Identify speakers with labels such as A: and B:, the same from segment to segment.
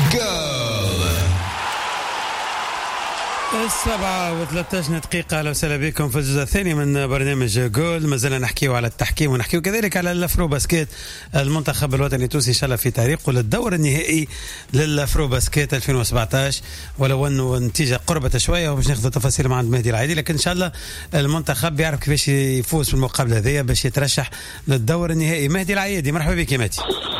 A: 7:13 دقيقة. أهلا وسهلا بكم في الجزء الثاني من برنامج جول. ما زلنا نحكيو على التحكيم ونحكيو كذلك على الافرو باسكيت، المنتخب الوطني التونسي إن شاء الله في طريقه للدور النهائي للافرو باسكيت 2017، ولو أنه النتيجة قربت شوية وباش ناخذ تفاصيل مع عند مهدي العايدي، لكن إن شاء الله المنتخب بيعرف كيفاش يفوز في المقابلة هذه باش يترشح للدور النهائي. مهدي العايدي مرحبا بك يا مهدي.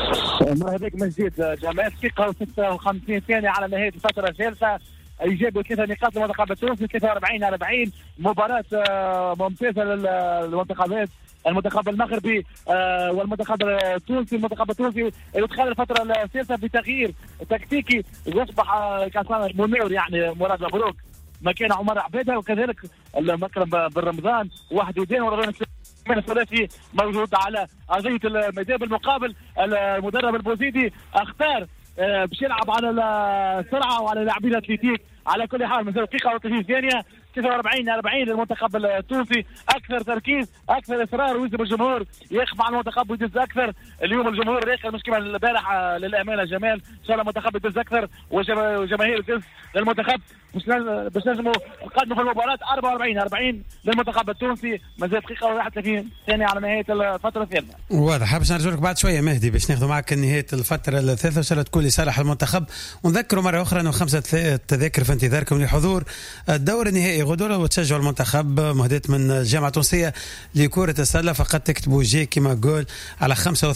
B: مرحبا بك مجيد. جماعة دقيقة و56 ثانية على نهاية الفترة الثالثة، يجيبوا 3 نقاط للمنتخب التونسي، 43-40. مباراة ممتازة للمنتخبات، المنتخب المغربي والمنتخب التونسي. المنتخب التونسي يدخل الفترة الثالثة بتغيير تكتيكي، يصبح كان منير يعني مراد مبروك مكان عمر عبيدة، وكذلك مكرم بن رمضان وحدودين ورمضان الثلاثي موجود على أرضية الميدان. بالمقابل المدرب البوزيدي اختار باش يلعب على السرعه وعلى لاعبين اتليتيك. على كل حال من دقيقه و30 ثانيه 43-40 للمنتخب التونسي، اكثر تركيز اكثر اصرار، ويلزم الجمهور يخضع على المنتخب ويدز اكثر. اليوم الجمهور رايق مش كما البارح للامانه جمال، ان شاء الله المنتخب يدز اكثر وجماهير تدز للمنتخب باش نجموا نقدموا في المباراه. 44-40 للمنتخب التونسي، مازال دقيقه و31 ثانيه على نهايه الفتره الثالثه.
A: واضح. باش نرجع لك بعد شويه مهدي باش ناخذ معك نهايه الفتره الثالثه ان شاء الله تكون لصالح المنتخب. ونذكروا مره اخرى انه 5 تذاكر في انتظاركم لحضور الدور النهائي غدوه، وتشجعوا المنتخب. مهداة من الجامعه التونسيه لكره السله، فقط تكتبوا جي كيما جول على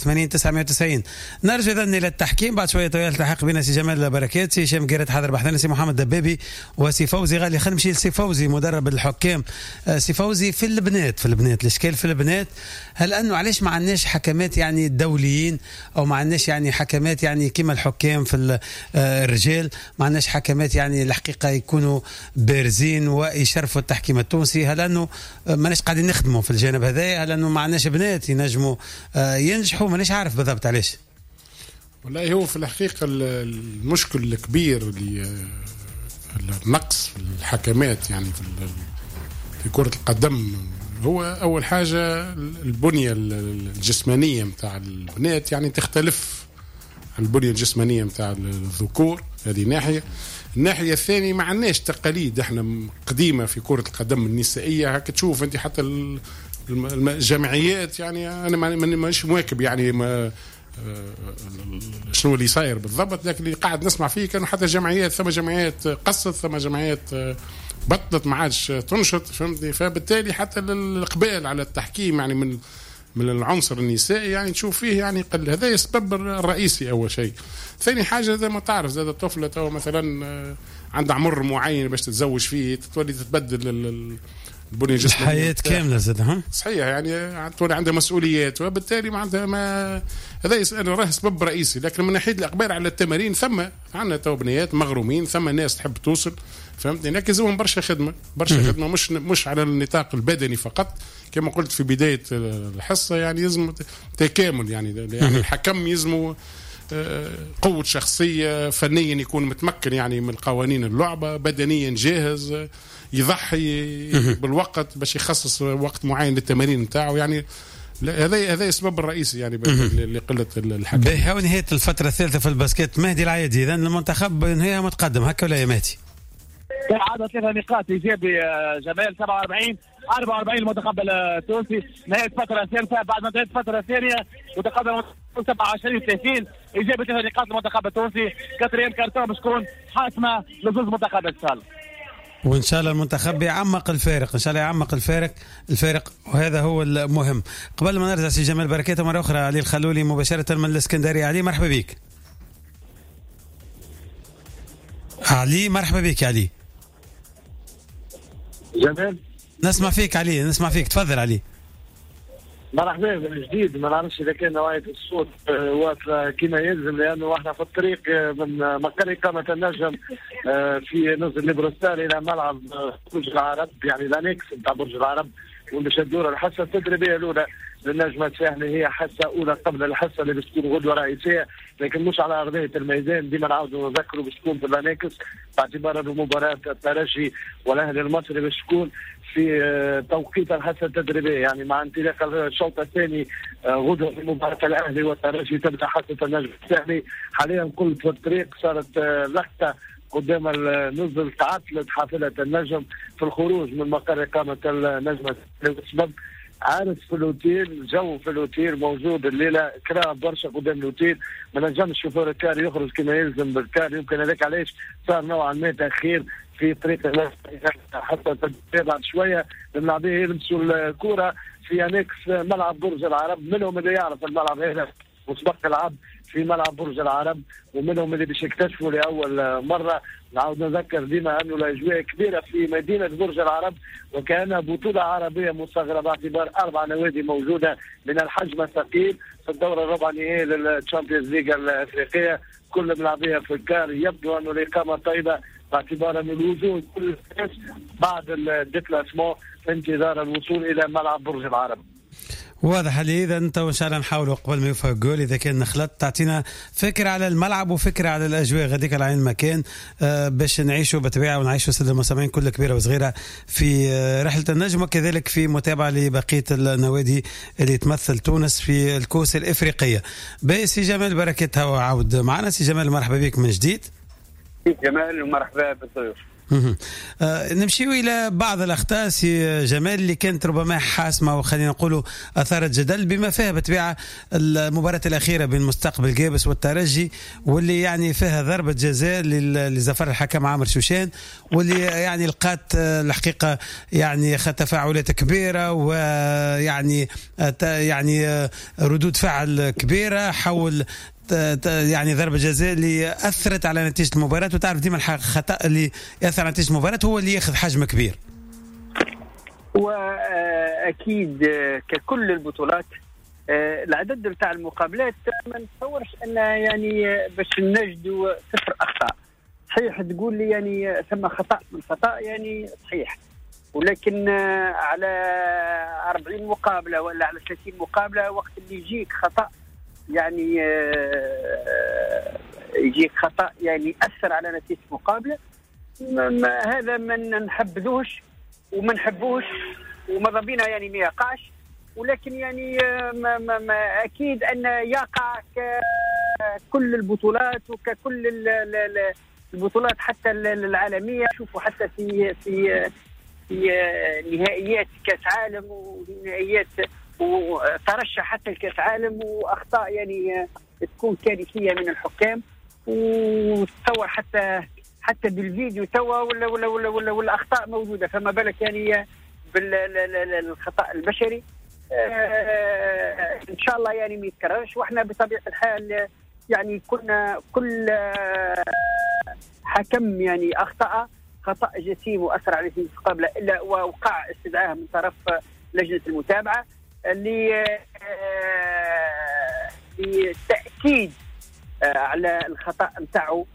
A: 85-990. نرجع اذا الى التحكيم بعد شويه. يلتحق بنا سي جمال بركات، سي هشام قيرت حاضر بحثنا، سي محمد دبابي وسي فوزي غالي. خلينا نمشي لسي فوزي مدرب الحكام. سي فوزي في البنات الاشكال في البنات، هل انه علاش ما عندناش حكمات يعني دوليين، او ما عندناش يعني حكمات يعني كما الحكام في الرجال، ما عندناش حكمات يعني الحقيقه يكونوا بارزين ويشرفوا التحكيم التونسي؟ هل انه ماناش قاعدين نخدموا في الجانب هذا؟ هل انه ما عندناش بنات ينجموا ينجحوا؟ ماناش عارف بالضبط علاش.
C: والله هو في الحقيقه المشكل الكبير اللي النقص في الحكمات يعني في كرة القدم، هو أول حاجة البنية الجسمانية متاع البنات يعني تختلف عن البنية الجسمانية متاع الذكور. هذه ناحية. الناحية الثانية ما عندناش تقاليد احنا قديمة في كرة القدم النسائية. هكا تشوف انت حتى الجمعيات، يعني انا مانيش مواكب يعني شنو اللي صاير بالضبط، لكن اللي قاعد نسمع فيه كانوا حتى جمعيات، ثم جمعيات قصت، ثم جمعيات بطلت ما عادش تنشط، فهمتني؟ فبالتالي حتى الاقبال على التحكيم يعني من العنصر النسائي يعني تشوف فيه يعني قل. هذا السبب الرئيسي اول شيء. ثاني حاجه زي ما تعرف زاد الطفله تو مثلا عندها عمر معين باش تتزوج فيه، تولي تتبدل البنية الجسمانية
A: حياة كاملة زاد.
C: صحيح يعني تولي عندها مسؤوليات، وبالتالي ما عندها هذا أنا راه سبب رئيسي. لكن من ناحية الإقبال على التمارين ثم عندنا تو بنيات مغرومين، ثم ناس تحب توصل، فهمتني؟ لكن لازمهم برشا خدمة مش على النطاق البدني فقط كما قلت في بداية الحصة. يعني يلزم تكامل يعني الحكم يلزمه قوة شخصية، فنيا يكون متمكن يعني من قوانين اللعبة، بدنيا جاهز، يضحي بالوقت باش يخصص وقت معين للتمارين نتاعو. يعني هذا السبب الرئيسي يعني لقلة الحكم.
A: بها ونهاية الفترة الثالثة في الباسكت مهدي العايدي، إذن المنتخب نهاية متقدم هكا ولا يا مهدي؟
B: عدد 3 نقاط إيجابي جمال. 47-44 المنتخب التونسي نهاية الفترة الثالثة. بعد ما انتهت الفترة الثانية وتقدم 27-30 إيجابي 3 نقاط المنتخب التونسي. كاتريان كارتون باش تكون حاسمة لفوز المنتخب إن شاء الله.
A: وإن شاء الله المنتخب يعمق الفارق، إن شاء الله يعمق الفارق وهذا هو المهم. قبل ما نرجع سي جمال بركات مرة أخرى، علي الخلولي مباشرة من الإسكندرية. علي مرحبا بك. علي مرحبا بك يا علي.
B: جمال
A: نسمع فيك علي، نسمع فيك، تفضل علي.
B: مرحبا من جديد. ما نعرفش اذا كان نوعيه الصوت واصله كما يلزم، لانه احنا في الطريق من مقر اقامه النجم في نزل لبرستان الى ملعب برج العرب، يعني الانكس نتاع برج العرب، وباش تدور الحصه التدريبيه الاولى للنجمه الساحلي. هي حصه اولى قبل الحصه اللي باش تكون غدوه رئيسيه، لكن مش على ارضيه الميدان. ديما نعاودوا نذكروا باش تكون في الانكس، باعتبار انه مباراه الترجي والاهلي المصري باش تكون في توقيت الحصة التدريبية، يعني مع انطلاق الشوط الثاني غدوة في مباراة الأهلي والترجي تبدأ حصة النجم الثاني. حاليا قلت في الطريق صارت لقطة قدام النزل، تعطلت حافلة النجم في الخروج من مقر إقامة النجم بسبب عارس في الأوتيل. الجو في الأوتيل موجود الليلة كراه برشا قدام الأوتيل، ما نجمش شوفور الكار يخرج كما يلزم بالكار، يمكن هذاك علاش صار نوعا ما تأخير في طريق الناس حتى بعد شوية الملاعبية يلمسوا الكرة في أنكس ملعب برج العرب. منهم اللي يعرف الملعب هذا وسبق العب في ملعب برج العرب، ومنهم اللي باش يكتشفوا لأول مرة. نعاود نذكر ديما أنه الأجواء كبيرة في مدينة برج العرب، وكان بطولة عربية مصغرة باعتبار 4 نوادي موجودة من الحجم الثقيل في الدورة الربع نهائي للتشامبيونز ليج الأفريقية. كل ملاعبية في الكار يبدو أنه الإقامة طيبة باعتبار أن الوجود كل الناس بعد الديبلاسمون في انتظار الوصول إلى ملعب برج العرب.
A: واضح لي. إذا أنت وإن شاء الله نحاولوا قبل ما يوفى الجول إذا كان نخلط تعطينا فكرة على الملعب وفكرة على الأجواء غاديك على عين المكان باش نعيشوا بطبيعة ونعيشوا سد المستمعين كل كبيرة وصغيرة في رحلة النجم، وكذلك في متابعة لبقية النوادي اللي تمثل تونس في الكؤوس الإفريقية. سي جمال بركتها وعود معنا. سي جمال مرحبا بك من جديد.
D: سي جمال ومرحبا بالضيوف.
A: نمشيو إلى بعض الأخطاء سي جمال اللي كانت ربما حاسمة وخلينا نقولوا أثارت جدل، بما فيها بطبيعة المباراة الأخيرة بين مستقبل جابس والترجي، واللي يعني فيها ضربة جزاء لزفر الحكم عامر شوشان، واللي يعني لقات الحقيقة يعني تفاعلات كبيرة ويعني يعني ردود فعل كبيرة حول يعني ضربة جزاء اللي أثرت على نتيجة المباراة. وتعرف ديما الخطأ اللي يأثر على نتيجة المباراة هو اللي ياخذ حجم كبير.
D: وأكيد ككل البطولات العدد بتاع المقابلات ما نتصورش أن يعني باش نجدوا 0 أخطاء. صحيح تقول لي يعني ثم خطأ من خطأ يعني صحيح، ولكن على 40 مقابلة ولا على 30 مقابلة وقت اللي يجيك خطأ يعني يجيك خطأ يعني يأثر على نتيجة مقابلة، هذا ما نحبذوش وما نحبوش وما بينا يعني ما يقعش. ولكن يعني ما أكيد أن يقع كل البطولات وككل البطولات حتى العالمية. شوفوا حتى في نهائيات كأس عالم ونهائيات وترشح حتى الكأس عالم وأخطاء يعني تكون كارثية من الحكام، وتصور حتى بالفيديو توا ولا الأخطاء موجودة، فما بالك يعني بالخطأ البشري. إن شاء الله يعني ما يتكررش. وإحنا بطبيعة الحال يعني كنا كل حكم يعني أخطأ خطأ جسيم وأثر عليه في المقابلة إلا ووقع استدعاء من طرف لجنة المتابعة للتأكيد على الخطأ متاعه.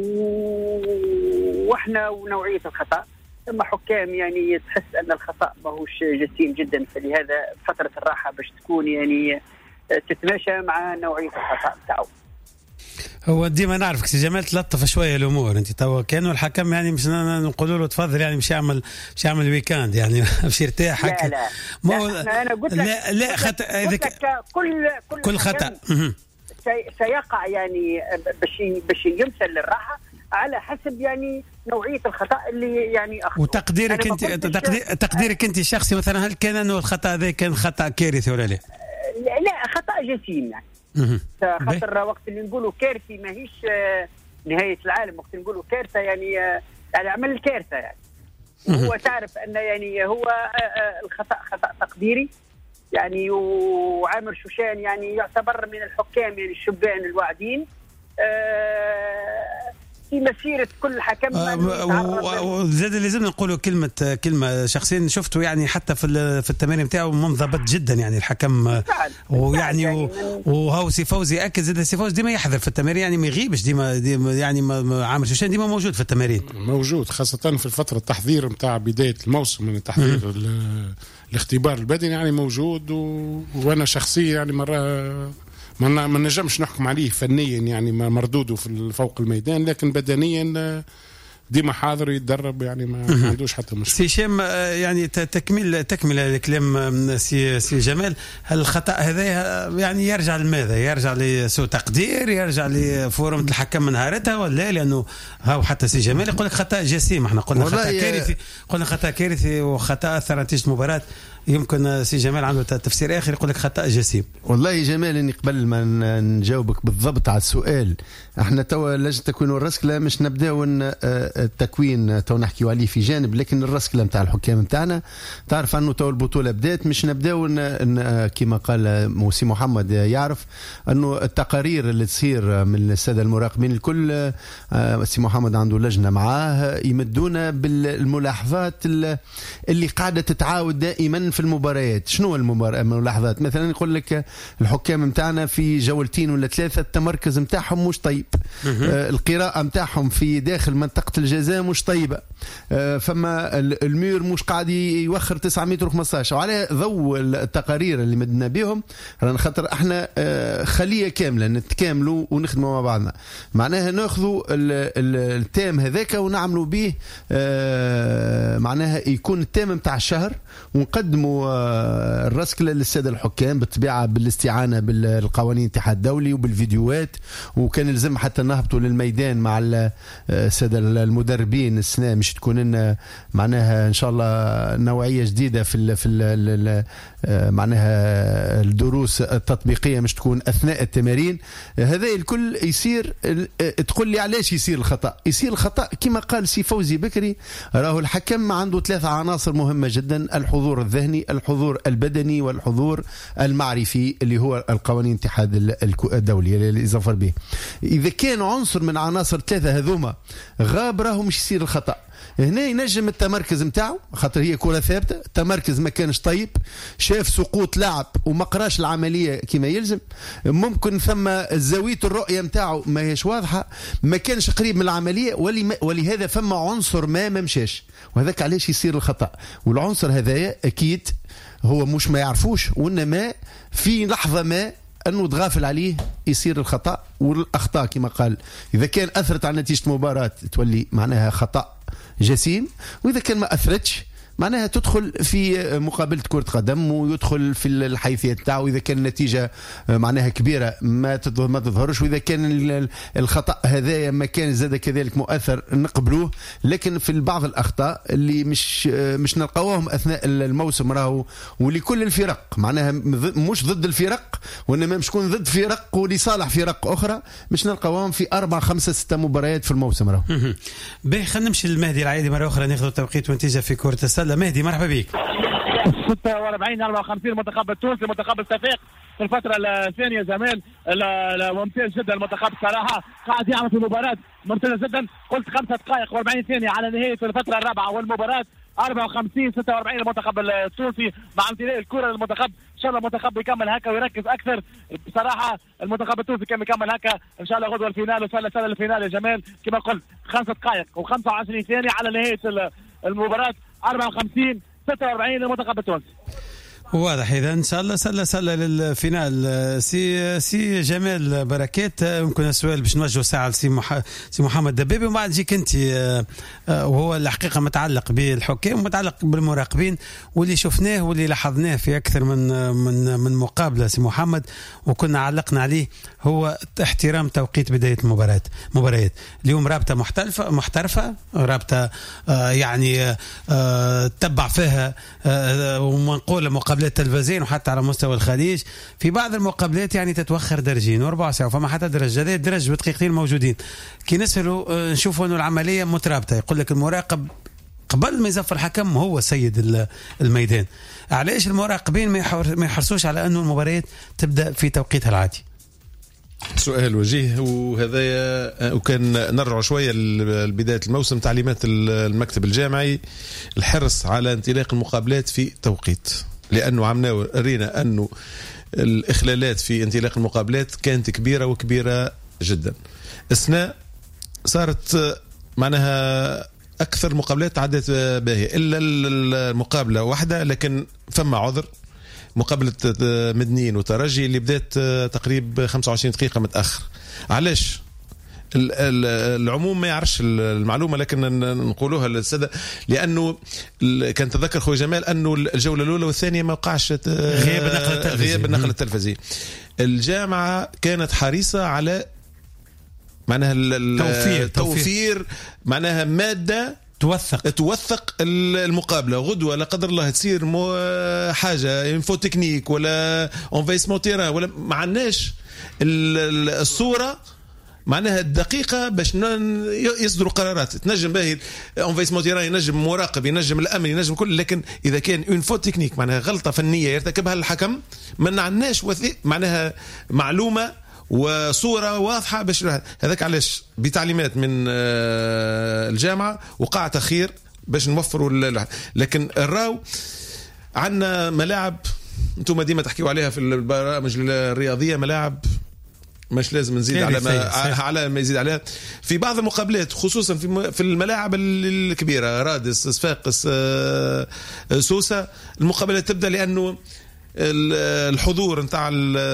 D: واحنا ونوعية الخطأ ثم حكام يعني تحس أن الخطأ ماهوش جسيم جدا، فلهذا فترة الراحة باش تكون يعني تتماشى مع نوعية الخطأ متاعه.
A: هو ديما نعرفك سي جمال تلطف شويه الامور. انت توا كانوا الحكم يعني مش نقولوا له تفضل يعني مش يعمل ويكاند يعني مش يرتاح.
D: لا انا قلت لك
A: لا كل خطأ
D: سيقع يعني باش يمثل للراحه على حسب يعني نوعيه الخطأ اللي يعني أخطأ.
A: وتقديرك انت تقديرك انت الشخصي مثلا هل كان انه الخطأ هذا كان خطأ كارثي ولا لا؟
D: لا خطأ جسيم يعني. خاطر وقت اللي نقولوا كارثي ماهيش نهاية العالم، وقت اللي نقولوا كارثة يعني عمل الكارثة يعني. هو تعرف أن يعني هو الخطأ خطأ تقديري يعني، وعامر شوشان يعني يعتبر من الحكام يعني الشبان الواعدين في مسيرة كل حكم.
A: وزاد لازم نقولوا كلمة شخصيا شفته يعني حتى في التمارين بتاعه منضبط جدا يعني الحكم. ويعني وهو سي فوزي أكد زاد سي فوزي ديما يحضر في التمارين يعني ما يغيبش ديما يعني عامر شوشان ديما موجود في التمارين،
C: موجود خاصة في الفترة التحضير متاع بداية الموسم من التحضير الاختبار البدني يعني موجود. وأنا شخصيا يعني مرة ما نجمش نحكم عليه فنيا يعني مردوده في فوق الميدان، لكن بدنيا ديما حاضر يتدرب يعني ما عندوش حتى مشكله.
A: سي هشام يعني تكمل الكلام سي جمال، هل الخطا هذا يعني يرجع لماذا؟ يرجع لسوء تقدير، يرجع لفورمة الحكم من نهارتها، ولا لانه هاو حتى سي جمال يقول لك خطا جسيم؟ احنا قلنا خطا كارثي، قلنا خطا كارثي وخطا اثر نتيجه المباراه. يمكن سي جمال عنده تفسير اخر يقول لك خطا جسيم.
E: والله جمال اني قبل ما نجاوبك بالضبط على السؤال، احنا توا لجنه التكوين والرسكله مش نبداو التكوين تو نحكيو عليه في جانب، لكن الرسكله نتاع الحكام نتاعنا تعرف انه تو البطوله بدات، مش نبداو كما قال موسي محمد يعرف انه التقارير اللي تصير من الساده المراقبين الكل، سي محمد عنده لجنه معاه يمدونا بالملاحظات اللي قاعده تتعاود دائما في المباريات. شنو الملاحظات؟ مثلا يقول لك الحكام نتاعنا في جولتين ولا ثلاثه التمركز نتاعهم مش طيب، القراءه نتاعهم في داخل منطقه الجزاء مش طيبه، فما المير مش قاعد يوخر 9 متر و15. وعلى ضوء التقارير اللي مدنا بهم رانا خاطر احنا خليه كامله نتكاملوا ونخدموا مع بعضنا، معناها ناخذوا التام هذاك ونعملوا به معناها يكون التام نتاع الشهر، ونقدموا الرسكله للساده الحكام بالطبيعه بالاستعانه بالقوانين الاتحاد الدولي وبالفيديوهات، وكان لازم حتى نهبطوا للميدان مع الساده المدربين السنه مش تكون لنا معناها ان شاء الله نوعيه جديده في معناها الدروس التطبيقيه مش تكون اثناء التمارين. هذا الكل يصير. تقول لي علاش يصير الخطا؟ يصير الخطا كما قال سي فوزي بكري، راهو الحكم عنده 3 عناصر مهمه جدا: الحضور الذهني، الحضور البدني، والحضور المعرفي اللي هو القوانين الاتحاد الدولي اللي ظفر به. اذا كان عنصر من عناصر 3 هذوما غاب راهو مش يصير الخطا. هنا ينجم التمركز متاعه خاطر هي كرة ثابتة، التمركز ما كانش طيب، شاف سقوط لاعب وما قراش العملية كما يلزم، ممكن ثم زاوية الرؤية متاعه ما هيش واضحة، ما كانش قريب من العملية، ولهذا فما عنصر ما مشاش، وهذاك علاش يصير الخطأ. والعنصر هذا أكيد هو مش ما يعرفوش، وإنما في لحظة ما أنه تغافل عليه يصير الخطأ. والأخطاء كما قال إذا كان أثرت على نتيجة المباراة تولي معناها خطأ جسيم، وإذا كان ما أثرتش معناها تدخل في مقابلة كرة قدم ويدخل في الحيثية تاعو. إذا كان النتيجة معناها كبيرة ما تظهرش، وإذا كان الخطأ هذا ما كان زاد كذلك مؤثر نقبلوه. لكن في بعض الأخطاء اللي مش نلقاوهم أثناء الموسم راهو ولكل الفرق، معناها مش ضد الفرق وإنما مش تكون ضد فرق ولصالح فرق أخرى، مش نلقاوهم في 4 5 6 مباريات في الموسم راهو.
A: باهي خلينا نمشي للمهدي العيدي مرة أخرى ناخذ توقيت ونتيجة في كرة السلة. مهدي مرحبا بك.
B: 46-54 المنتخب التونسي، المنتخب الصفاق في الفترة الثانية زمان ممتاز جدا. المنتخب صراحة قاعد يعمل في مباراة ممتازة جدا. قلت 5 دقائق و40 ثانية على نهاية الفترة الرابعة، والمباراة 54-46 المنتخب التونسي مع امتلاء الكرة للمنتخب. ان شاء الله المنتخب يكمل هكا ويركز اكثر. بصراحة المنتخب التونسي كان يكمل هكا ان شاء الله غدوة الفينال وسهل الفينال يا جمال. كما قلت 5 دقائق و25 ثانية على نهاية المباراة 54-46 للمنتخب التونسي.
A: واضح. اذا ان شاء الله سله للفينال. سي جمال بركات، يمكن السؤال باش نوجهه ساعه لسي محمد دبابي ومن بعد جيك انت، وهو الحقيقه متعلق بالحكام ومتعلق بالمراقبين، واللي شفناه واللي لاحظناه في اكثر من مقابله سي محمد وكنا علقنا عليه هو احترام توقيت بدايه مباريات. اليوم رابطه محترفه رابطه يعني تتبع فيها ومنقول مقابلات تلفزيون وحتى على مستوى الخليج. في بعض المقابلات يعني تتوخر درجين وربع ساعه، فما حتى درج ودقيقتين موجودين. كي نسألوا نشوفوا انه العمليه مترابطه، يقول لك المراقب قبل ما يزفر الحكم هو سيد الميدان. علاش المراقبين ما يحرصوش على انه المباريات تبدا في توقيتها العادي؟
F: سؤال وجيه. وهذا وكان نرجع شوية لبداية الموسم، تعليمات المكتب الجامعي الحرص على انطلاق المقابلات في توقيت، لأنه عمنا رينا أنه الإخلالات في انطلاق المقابلات كانت كبيرة جدا. السنة صارت معناها أكثر مقابلات عدت باهية إلا المقابلة واحدة، لكن فما عذر، مقابلة مدنيين وترجي اللي بدأت تقريبا 25 دقيقة متأخر. علاش؟ العموم ما يعرفش المعلومه، لكن نقولوها للساده لانه كان تذكر خوي جمال انه الجوله الاولى والثانيه ما وقعش غياب النقل التلفزي. الجامعه كانت حريصه على معناها التوفير معناها ماده توثق المقابله. غدوه لا قدر الله تصير حاجه انفو تكنيك ولا انفيسمون تيران ولا ما عندناش الصوره معناها الدقيقه باش يصدروا قرارات. تنجم باهي انفيسمون تيران، ينجم مراقب، ينجم الامن، ينجم كل، لكن اذا كان انفو تكنيك معناها غلطه فنيه يرتكبها الحكم ما عندناش معناها معلومه وصورة واضحة باش هذاك. علاش بتعليمات من الجامعة وقع تأخير باش نوفروا لكن الراو عندنا ملاعب انتم ديما تحكيوا عليها في البرامج الرياضية، ملاعب مش لازم نزيد على ما يزيد عليها في بعض المقابلات، خصوصا في الملاعب الكبيرة رادس، صفاقس، سوسة. المقابلات تبدأ لأنه الحضور نتاع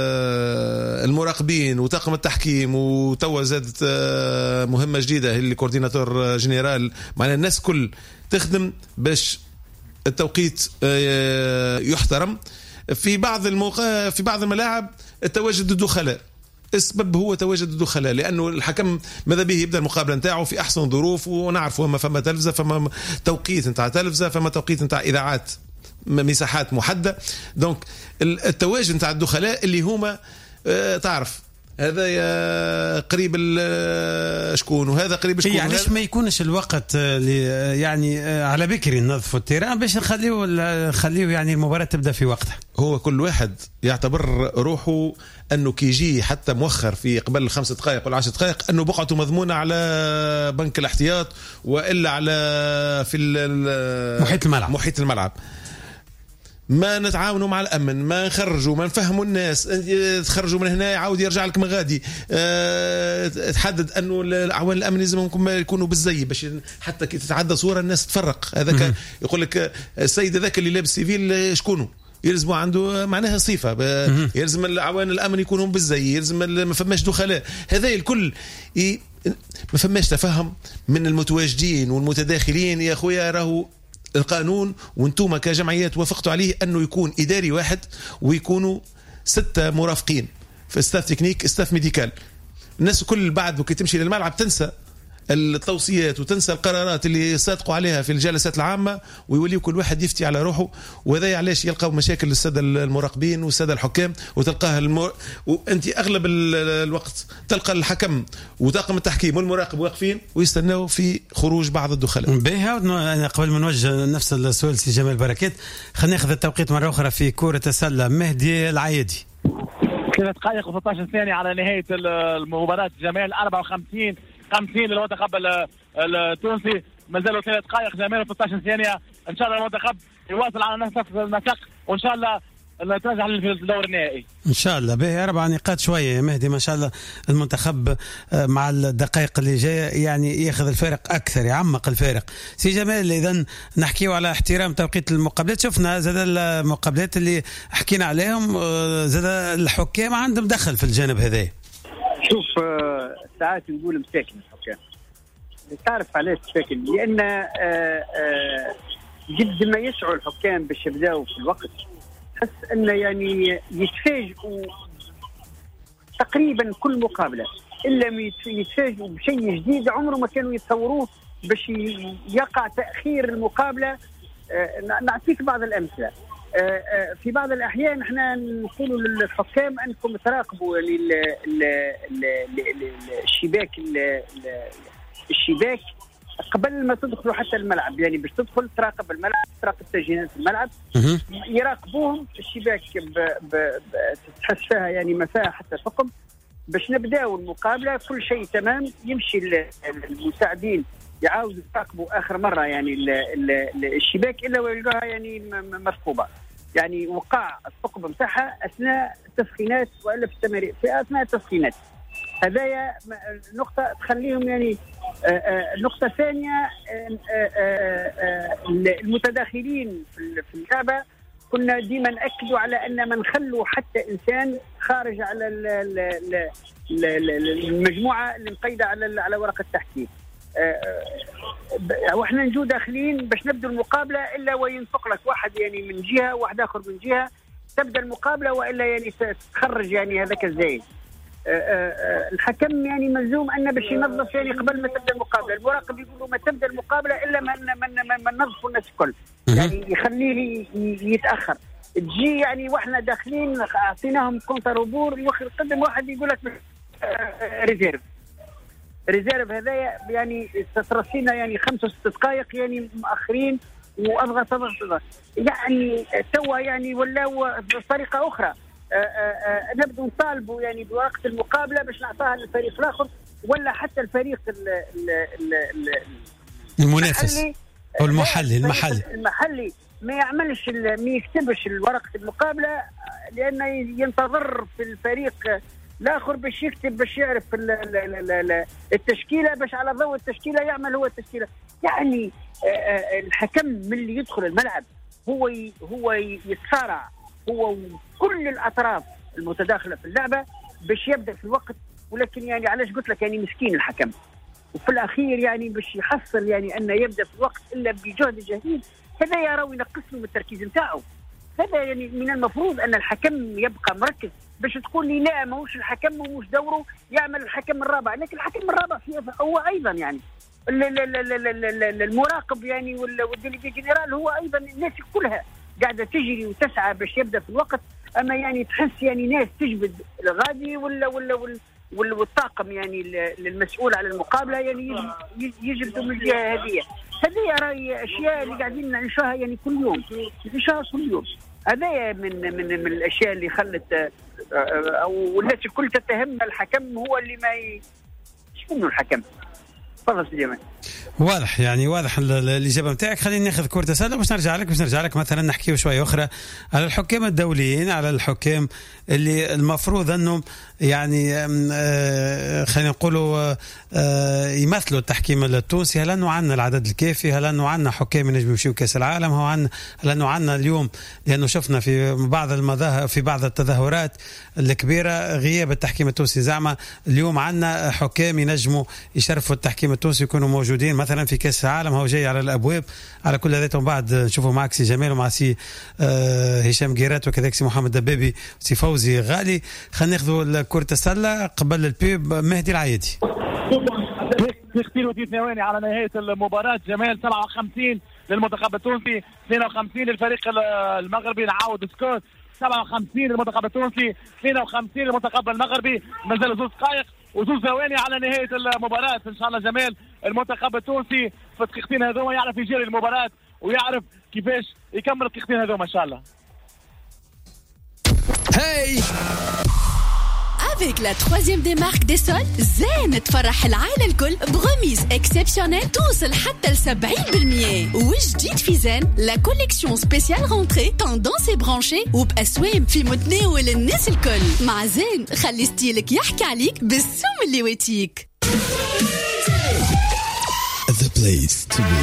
F: المراقبين وطاقم التحكيم، وتوا زادت مهمة جديدة هي اللي كورديناتور جنرال، معناها الناس كل تخدم باش التوقيت يحترم. في بعض الملاعب التواجد الدخلاء، السبب هو تواجد الدخلاء، لأنه الحكم ماذا به يبدأ المقابلة نتاعه في أحسن ظروف، ونعرفوا فما تلفزة، فما توقيت نتاع تلفزة، فما توقيت نتاع إذاعات مساحات محددة. دونك التواجد نتاع الدخلاء اللي هما تعرف هذا قريب شكون وهذا قريب شكون،
A: علاش ما يكونش الوقت يعني على بكري ننظفوا التيران باش نخليه يعني المباراة تبدأ في وقتها.
F: هو كل واحد يعتبر روحه أنه كيجي حتى مؤخر في قبل 5 دقائق ولا 10 دقائق أنه بقعته مضمونة على بنك الاحتياط وإلا على في محيط الملعب. ما نتعاونوا مع الأمن، ما نخرجوا، ما نفهموا الناس، تخرجوا من هنا يعاود يرجع لك من غادي. تحدد أنه الأعوان الأمن لازم يكونوا بالزي باش حتى كي تتعدى صورة الناس تفرق. هذاك يقول لك السيد ذاك اللي لابس سيفيل شكونه، يلزم عنده معناها صفة، يلزم الأعوان الأمن يكونوا بالزي، يلزم ما فماش دخلاء. هذا الكل ما فماش تفهم من المتواجدين والمتداخلين. يا أخويا راهو القانون وانتم كجمعيات وافقتوا عليه أنه يكون إداري واحد ويكونوا 6 مرافقين في ستاف تكنيك، ستاف ميديكال. الناس كل بعد وكي تمشي للملعب تنسى التوصيات وتنسى القرارات اللي صادقوا عليها في الجلسات العامة، ويولي كل واحد يفتي على روحه. وهذا علاش يلقاو مشاكل للسادة المراقبين والسادة الحكام، وتلقاها وانت اغلب الوقت تلقى الحكم وطاقم التحكيم والمراقب واقفين ويستناوا في خروج بعض الدخلاء.
A: بها أنا قبل ما نوجه نفس السؤال سي جمال بركات، خلينا ناخذ التوقيت مرة أخرى في كرة السلة. مهدي العايدي
B: 3 دقائق و13 ثانية على نهاية المباراة. جمال 54 للمنتخب التونسي، ما زالوا 3 دقائق جمال و13 ثانية. ان شاء الله المنتخب يواصل على نفس النسق، وان شاء الله نتنجح في الدور النهائي
A: ان شاء الله. به 4 نقاط شويه يا مهدي، ما شاء الله المنتخب مع الدقائق اللي جايه يعني ياخذ الفارق اكثر، يعمق الفارق. سي جمال، اذا نحكيو على احترام توقيت المقابلات. شفنا زاد المقابلات اللي حكينا عليهم، زاد الحكام عندهم دخل في الجانب هذا.
D: شوف ساعات نقول مساكن الحكام، تعرف علاش مساكن؟ لان جد ما يسعوا الحكام باش يبداوا في الوقت، تحس انه يعني يتفاجئوا تقريبا كل مقابله، الا يتفاجئوا بشيء جديد عمره ما كانوا يتصوروه باش يقع تاخير المقابله. نعطيك بعض الامثله. في بعض الاحيان احنا نقولوا للحكام انكم تراقبوا الشباك قبل ما تدخلوا حتى الملعب، يعني باش تدخل تراقب الملعب، تراقب تجهيزات الملعب، يراقبوهم في الشباك تحس فيها يعني ما فيها حتى ثقب، باش نبداو المقابله كل شيء تمام. يمشي المساعدين يعاودوا يراقبوا اخر مره يعني الشباك الا ويلقاها يعني مثقوبه، يعني وقع الثقب نتاعها اثناء التسخينات والا في التمارين في اثناء التسخينات. هذايا نقطه تخليهم يعني. النقطه الثانيه المتداخلين في اللعبه كنا ديما نأكدوا على أن ما نخلوا حتى إنسان خارج على المجموعة اللي مقيدة على ورقة التحكيم. واحنا نجو داخلين باش نبدأ المقابلة إلا وينفق لك واحد يعني من جهة واحد آخر من جهة تبدأ المقابلة، وإلا يعني تخرج يعني هذاك الزايد. الحكم يعني ملزوم أنه باش ينظف يعني قبل ما تبدأ المقابلة. المراقب يقولوا ما تبدأ المقابلة إلا ما ننظفوا الناس الكل، يعني يخليه يتأخر. تجي يعني واحنا داخلين اعطيناهم كونتر يقدم واحد يقول لك ريزيرف هذايا يعني ترسينا يعني 5 6 دقائق يعني مؤخرين واضغط يعني توا يعني ولا بطريقه اخرى. نبدو نطالبوا يعني بورقه المقابله باش نعطاها للفريق الاخر ولا حتى الفريق
A: المنافس او
D: المحلي ما يعملش ما يكتبش ورقه المقابله، لانه ينتظر في الفريق الاخر باش يكتب باش يعرف التشكيله، باش على ضوء التشكيله يعمل هو التشكيله. يعني الحكم من اللي يدخل الملعب هو يتصارع هو وكل الاطراف المتداخله في اللعبه باش يبدا في الوقت، ولكن يعني علاش قلت لك يعني مسكين الحكم، وفي الاخير يعني باش يحصل يعني انه يبدا في الوقت الا بجهد جهيد. هذا يراو ينقص له من التركيز نتاعو. هذا يعني من المفروض ان الحكم يبقى مركز، باش تقول لي لا ماهوش الحكم ومش دوره يعمل الحكم الرابع، لكن الحكم الرابع هو ايضا يعني المراقب يعني والديليجي جنرال هو ايضا الناس كلها قاعده تجري وتسعى باش يبدا في الوقت. اما يعني تحس يعني ناس تجبد الغادي والطاقم يعني المسؤول على المقابله يعني يجبدوا من الجهه هذه. هذه راهي اشياء اللي قاعدين نعيشوها يعني كل يوم هذا من الاشياء اللي خلت او الناس الكل تتهم الحكم هو اللي ما شنو الحكم. تفضل سي جمال.
A: واضح يعني واضح الاجابه نتاعك. خلينا ناخذ كره سله باش نرجع لك مثلا نحكيو شويه اخرى على الحكام الدوليين، على الحكام اللي المفروض انهم يعني خلينا نقولوا يمثلوا التحكيم التونسي. هل انه عندنا العدد الكافي؟ هل انه عندنا حكام ينجموا يمشيوا كاس العالم؟ هل انه عندنا اليوم، لانه شفنا في بعض المظاهر في بعض التظاهرات الكبيره غياب التحكيم التونسي. زعما اليوم عندنا حكام ينجموا يشرفوا التحكيم التونسي يكونوا موجودين مثلا في كاس العالم، هو جاي على الابواب. على كل ذاتهم بعد نشوفوا معك سي جمال ومع سي هشام جيرات وكذلك سي محمد دبابي سي فوزي غالي. خلينا ناخذوا كرة السلة قبل البيب. مهدي العيدي
B: في اختيار ودي ثواني على نهاية المباراة. جمال 57 للمنتخب التونسي، 52 للفريق المغربي. نعاود سكور 57 للمنتخب التونسي، 52 للمنتخب المغربي. مازال 2 دقائق و2 ثواني على نهاية المباراة. ان شاء الله جمال المنتخب التونسي في الدقيقتين هذوما يعرف يجري المباراة ويعرف كيفاش يكمل الدقيقتين هذوما ان شاء الله.
A: هاي
G: Avec la 3e démarque des sols, زين تفرح العائلة الكل بغميز اكسبسيونيل توصل حتى ل 70%. وجديد في زين لا كوليكسيون سبيسيال رونتري تندونس برانشي وبأسوام في متناول الناس الكل. مع زين خلي ستيلك يحكي عليك بالسوم اللي ويتيك.
H: The place to be.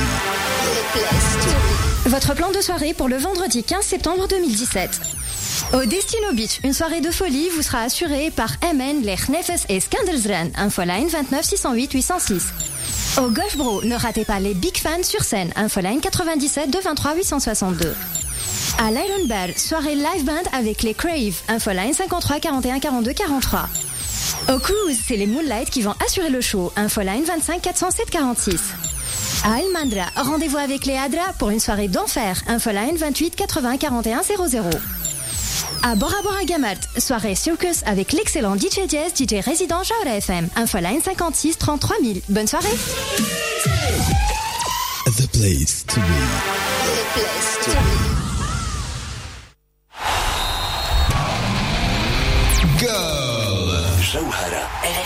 I: Votre plan de soirée pour le vendredi 15 septembre 2017. Au Destino Beach, une soirée de folie vous sera assurée par MN, Lech Nefes et Skandelsren. Infoline 29 608 806. Au Golf Bro, ne ratez pas les Big Fans sur scène. Infoline 97 223 862. À l'Iron Bar, soirée live band avec les Crave. Infoline 53 41 42 43. Au Cruise, c'est les Moonlight qui vont assurer le show. Infoline 25 407 46. À El Mandra, rendez-vous avec les Adra pour une soirée d'enfer. Infoline 28 80 41 00. À Bora Bora Gamart, soirée circus avec l'excellent DJ Jazz, DJ résident Jaura FM. Infoline 56 33 000. Bonne soirée.
H: The place to be.
G: The place to be.
H: Go.
J: جوهرة.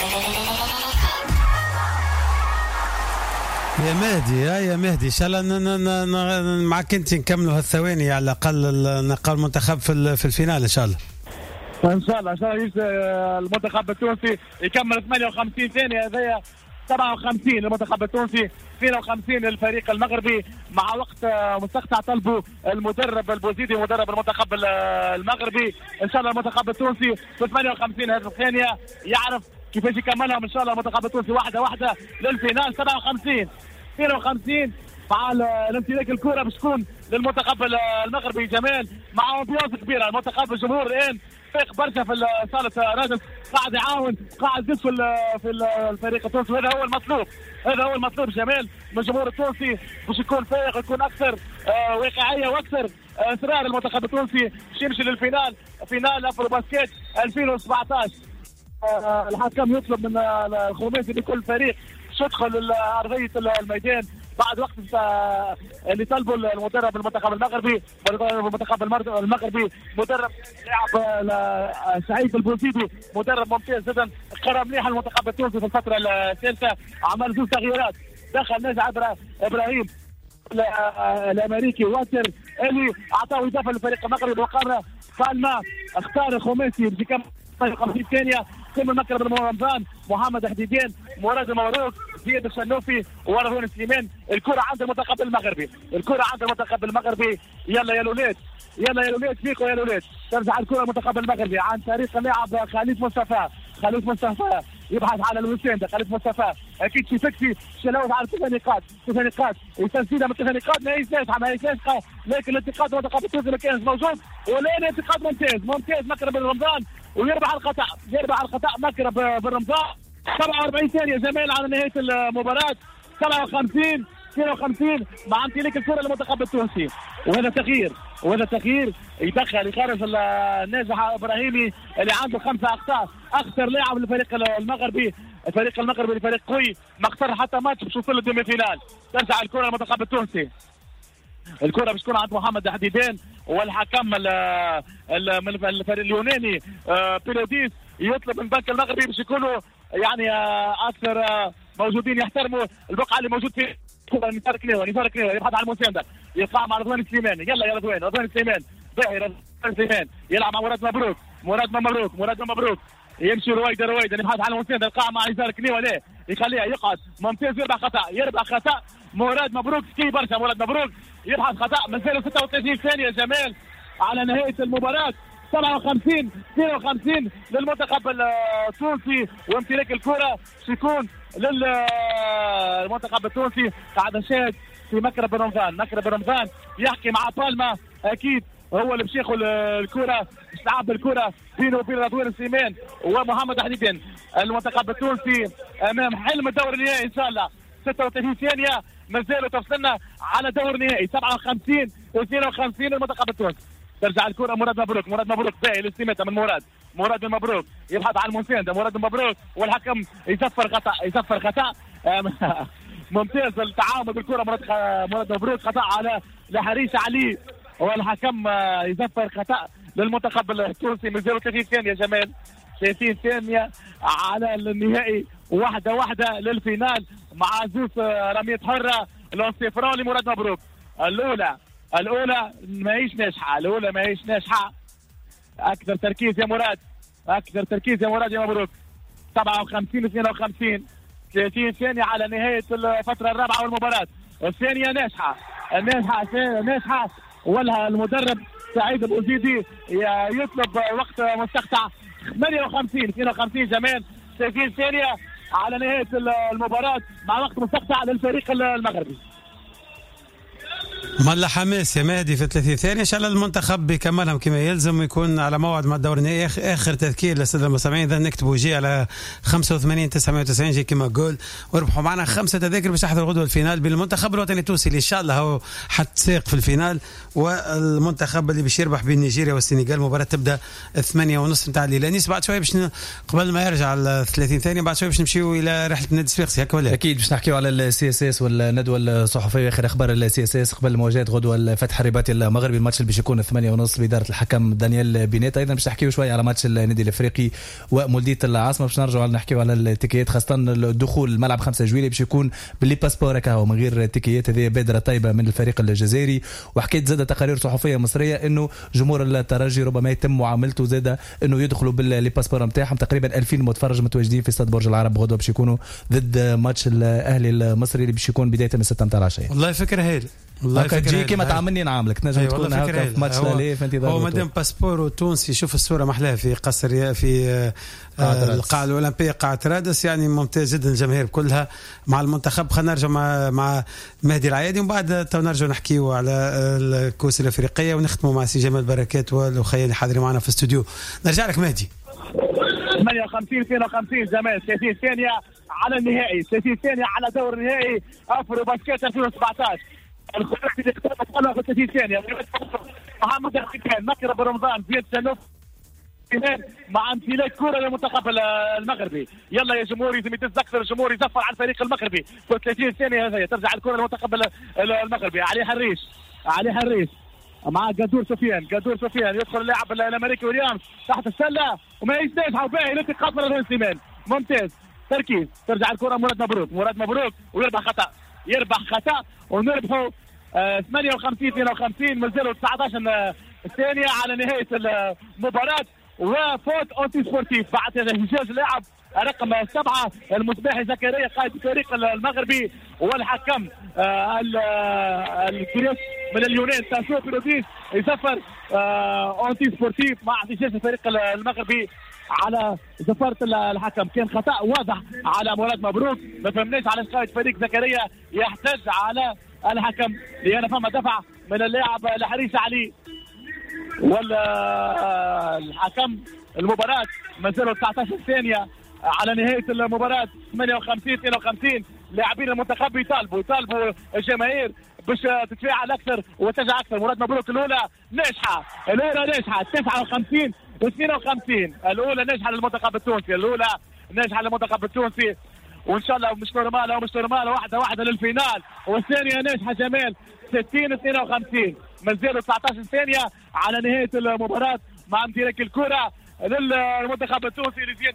A: يا مهدي ان شاء الله معك انت نكملوا هالثواني على الاقل نلقاو المنتخب في الفينال ان شاء الله.
B: ان شاء الله المنتخب التونسي يكمل 58 ثانيه. هذايا 57 للمنتخب التونسي 52 للفريق المغربي. مع وقت مستقطع طلبه المدرب البوزيدي مدرب المنتخب المغربي. ان شاء الله المنتخب التونسي في 58 هذه الثانيه يعرف كيفاش يكملهم ان شاء الله المنتخب التونسي واحده للفينال. 57 52 مع الامتلاك الكره باش تكون للمنتخب المغربي جمال مع امبيونس كبيره. المنتخب الجمهور الان فايق برشا في صاله رادس قاعد يعاون قاعد يدس في الفريق التونسي. هذا هو المطلوب جمال من الجمهور التونسي باش يكون فايق ويكون اكثر واقعيه واكثر اصرار المنتخب التونسي باش يمشي للفينال فينال افرو باسكيت 2017. الحكم يطلب من الخماسي لكل فريق تدخل ارضيه الميدان بعد وقت اللي طلبوا المدرب المنتخب المغربي مدرب لاعب سعيد البوزيدي مدرب ممتاز جدا قرا مليح المنتخب التونسي في الفتره الثالثه. عمل زوج تغييرات دخل ناجي ابراهيم الامريكي واتر اللي اعطاه اضافه للفريق المغربي وقام بالما اختار الخماسي بكم 50 ثانيه قيم المكرم بن رمضان محمد حديدين مراد مبروك زياد الشنوفي ورضوان سليمان. الكره عند المنتخب المغربي يلا يا الاولاد فيكم يا الاولاد. ترجع الكره المنتخب المغربي عن طريق اللاعب خليف مصطفى يبحث على الوساندة. خليف مصطفى اكيد في فكسي شلوه على 9 نقاط يستنسينا من 9 نقاط ما هيش ناجحه لكن الانتقاد المنتخب التونسي ما كانش موجود والان انتقاد ممتاز مكرم بن رمضان ويربح الخطا مكرم بن رمضان. 47 ثانيه جمال على نهايه المباراه. 52 مع امتلاك الكره للمنتخب التونسي وهذا تغيير يخرج الناجح ابراهيمي اللي عنده 5 اخطاء اخطر لاعب للفريق المغربي. الفريق المغربي فريق قوي ما خسر حتى ماتش باش يوصل للديمي فينال. ترجع الكره للمنتخب التونسي. الكره باش تكون عند محمد حديدان والحكم من الفريق اليوناني بيلوديس يطلب من البنك المغربي باش يكونوا يعني اكثر موجودين يحترموا البقعه اللي موجود فيه. نفارق نيوه يبحث على المسانده يقع مع رضوان سليمان. يلا يا رضوان سليمان يلعب مع مراد مبروك يمشي رويدا يبحث على المسانده يقع مع يسار كنيوه لا يخليها يقعد ممتاز يربح خطا مراد مبروك كي برشا مراد مبروك يبحث خطا من 36 ثانيه جمال على نهايه المباراه. 52 للمنتخب التونسي وامتلاك الكره سيكون للمنتخب التونسي. قاعد نشاهد في مكرم بن رمضان يحكي مع بالما اكيد هو اللي باش ياخذ الكره يلعب الكره بينه وبين رضوان سليمان ومحمد حديدين. المنتخب التونسي امام حلم الدور النهائي ان شاء الله. 36 ثانيه مازالوا تفصلنا على دور نهائي. 57 و52 المنتخب التونسي. ترجع الكره مراد مبروك باهي الاستماتة من مراد بن مبروك يبحث عن المسانده مراد بن مبروك والحكم يصفر خطا ممتاز التعامل بالكره مراد مبروك خطا على لحريش علي والحكم يصفر خطا للمنتخب التونسي. من 30 ثانيه جمال 30 ثانيه على النهائي. واحده للفينال مع زوز رمية حره لونسيفرون لمراد مبروك. الأولى ما هيش ناجحة. أكثر تركيز يا مراد يا مبروك. 57 و 52 30 ثانية على نهاية الفترة الرابعة والمباراة. الثانية ناجحة ولها المدرب سعيد البوزيدي يطلب وقت مستقطع. 58 جمال 30 ثانية على نهاية المباراة مع وقت مستقطع للفريق المغربي.
A: ملا حماس يا مهدي في 30 ثانية. إن شاء الله المنتخب بيكملهم كما يلزم ويكون على موعد مع الدور النهائي. آخر تذكير للسادة المستمعين إذا نكتبوا جي على 85 990 جي كما قول وربحوا معنا 5 تذاكر باش يحضروا غدوة الفينال بين المنتخب الوطني التونسي اللي إن شاء الله هو حتساق في الفينال والمنتخب اللي باش يربح بين نيجيريا والسنغال. المباراة تبدأ 8:30 نتاع الليل. أنيس بعد شوية باش قبل ما يرجع على 30 ثانية بعد شوية باش نمشيو إلى رحلة النادي الصفاقسي هكا ولا؟
K: أكيد باش نحكيو على السي اس اس والندوة الصحفية آخر أخبار السي اس اس قبل مواجهه غدوه الفتح الرباطي المغربي، الماتش اللي باش يكون 8:30 بإدارة الحكم دانيال بينات. ايضا باش تحكيو شويه على ماتش النادي الافريقي ومولوديه العاصمه، باش نرجعوا نحكيو على التيكيات، خاصه الدخول الملعب 5 جويلية باش يكون باللي باسبور هكا من غير تيكيات. هذه بادره طيبه من الفريق الجزائري. وحكيت زاد تقارير صحفيه مصريه انه جمهور الترجي ربما يتم معاملته زاد انه يدخلوا باللي باسبور نتاعهم. تقريبا 2000 متفرج متواجدين في استاد برج العرب غدوه باش يكونوا ضد ماتش الاهلي المصري اللي باش يكون بدايه من 6 متاع العشيه.
A: والله فكره هايله، والله
K: تجي كيما تعاملني نعاملك، تنجم تكون هكا في ماتش الاهلي في انتظار.
A: هو مادام باسبور تونسي، شوف الصوره محلاها في قصر في القاعه الاولمبيه قاعه رادس، يعني ممتاز جدا. الجماهير كلها مع المنتخب. خلينا نرجع مع مهدي العيادي ومن بعد نرجع نحكيو على الكؤوس الافريقيه ونختموا مع سي جمال بركات والخيال اللي حاضرين معنا في الاستوديو. نرجع لك مهدي.
B: 58 52 جمال 30 ثانيه على النهائي، 30 ثانيه على دور النهائي افرو باسكيت 2017. الخروج في الاختيار في 30 ثانيه. محمد الختان، مكرم رمضان، زياد شنوف مع امتلاك كره للمنتخب المغربي. يلا يا جمهور، لازم يدز اكثر، الجمهور يزفر على الفريق المغربي في 30 ثانيه. هذه ترجع الكره للمنتخب المغربي. علي حريش مع قدور سفيان يدخل اللاعب الامريكي ويليامز تحت السله وما يجدش حوباه الالتقاط من الانسمان. ممتاز تركيز. ترجع الكره مراد مبروك ويربح خطا ونربحوا 58 52. مازالوا 19 ثانيه على نهايه المباراه. وفوت اونتي سبورتيف بعد احتجاج اللاعب رقم 7 المصباحي زكريا قائد الفريق المغربي والحكم الكريس من اليونان تاسو بيروديس يزفر اونتي سبورتيف مع احتجاج الفريق المغربي على زفرة الحكم. كان خطأ واضح على مراد مبروك، ما فهمناش على قائد فريق زكريا يحتج على الحكم لأن فما دفع من اللاعب الحريش علي. ولا الحكم المباراة ما زالوا 19 ثانية على نهاية المباراة. 58 52 لاعبين المنتخب يطالبوا الجماهير باش تتفاعل أكثر وتشجع أكثر. مراد مبروك الأولى ناجحة 59 و52. الأولى ناجحة للمنتخب التونسي وإن شاء الله مش نورمال واحدة للفينال. والثانية ناجحة جمال 60 52. مازالوا 19 ثانية على نهاية المباراة مع امتلاك الكرة للمنتخب التونسي لزياد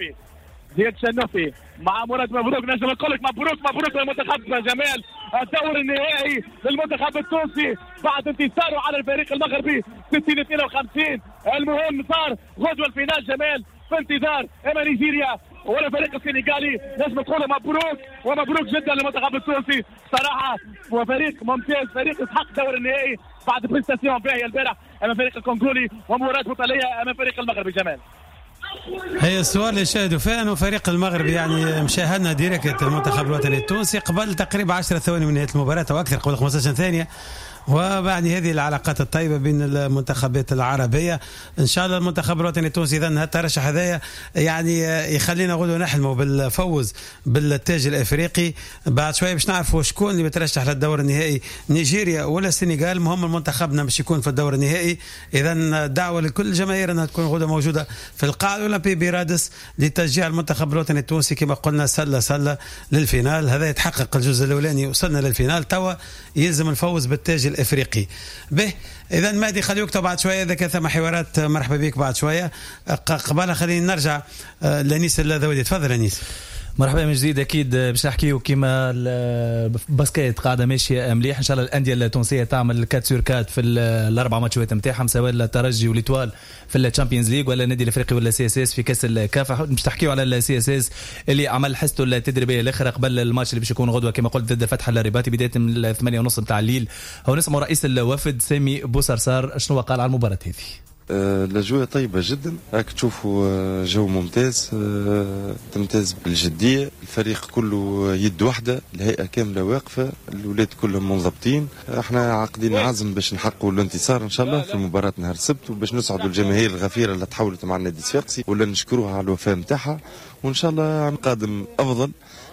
B: الشنوفي مع مراد مبروك. نجم نقول لك مبروك للمنتخب جمال. الدور النهائي للمنتخب التونسي بعد انتصاره على الفريق المغربي 60 52. المهم صار غدوة الفينال جمال في انتظار اما نيجيريا ولا الفريق السنغالي. لازم نقول مبروك جدا للمنتخب التونسي صراحه، وفريق ممتاز، فريق يستحق دور النهائي بعد بريستاسيون باهيه البارح امام الفريق الكونغولي ومباراه بطوليه امام الفريق المغربي. جمال
A: هي الصور اللي شاهدوا فيها انه فريق المغرب يعني مشاهدنا ديريكت المنتخب الوطني التونسي قبل تقريبا 10 ثواني من نهايه المباراه او اكثر، قبل 15 ثانيه. وبعد هذه العلاقات الطيبة بين المنتخبات العربية إن شاء الله المنتخب الوطني التونسي إذا الترشح هذايا يعني يخلينا غدوة نحلموا بالفوز بالتاج الأفريقي. بعد شوية باش نعرفوا شكون اللي بترشح للدور النهائي، نيجيريا ولا السنغال. المهم منتخبنا باش يكون في الدور النهائي. إذا دعوة لكل الجماهير أنها تكون غدوة موجودة في القاعة الأولمبية برادس لتشجيع المنتخب الوطني التونسي. كما قلنا سلة للفينال، هذا يتحقق الجزء الأولاني وصلنا للفينال، توا يلزم الفوز بالتاج الافريقي. به اذا مهدي خليه يكتب بعد شويه اذا كان ثم حوارات مرحبا بك بعد شويه. قبل خلينا نرجع لانيس الذودي. تفضل انيس.
K: مرحبا من جديد. اكيد باش نحكيو كيما الباسكيت قاعده ماشيه مليح ان شاء الله. الانديه التونسيه تعمل 4 سور 4 في الاربع ماتشات نتاعهم سواء الترجي والإيطوال في الشامبيونز ليج ولا النادي الافريقي ولا سي اس اس في كاس الكاف. باش تحكيو على السي اس اس اللي عمل حصته التدريبيه الاخيره قبل الماتش اللي باش يكون غدوه كما قلت ضد فتح الرباطي بدايه من 8:30 نتاع الليل. هو نسمع رئيس الوفد سامي بوصرصار شنو قال على المباراه هذه.
L: الأجواء طيبة جدا، راك تشوفوا جو ممتاز تمتاز بالجدية. الفريق كله يد واحدة، الهيئة كاملة واقفة، الولاد كلهم منضبطين. احنا عاقدين عزم باش نحققوا الانتصار ان شاء الله في مباراة نهار السبت وباش نسعدوا الجماهير الغفيرة اللي تحولت مع النادي الصفاقسي ولا نشكروها على الوفاء نتاعها. وان شاء الله عن قادم افضل